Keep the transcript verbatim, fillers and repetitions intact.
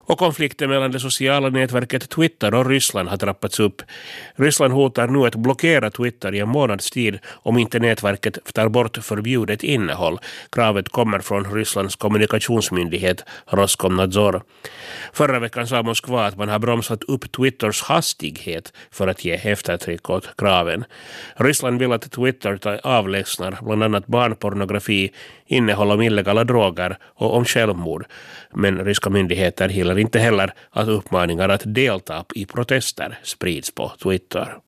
Och konflikten mellan det sociala nätverket Twitter och Ryssland har trappats upp. Ryssland hotar nu att blockera Twitter i en månads tid om inte nätverket tar bort förbjudet innehåll. Kravet kommer från Rysslands kommunikationsmyndighet Roskomnadzor. Förra veckan sa Moskva att man har bromsat upp Twitters hastighet för att ge eftertryck åt kraven. Ryssland vill att Twitter tar avlägsnar bland annat barnpornografi, innehåll om illegala droger och om självmord. Men ryska myndigheter gillar inte heller att uppmaningar att delta i protester sprids på Twitter.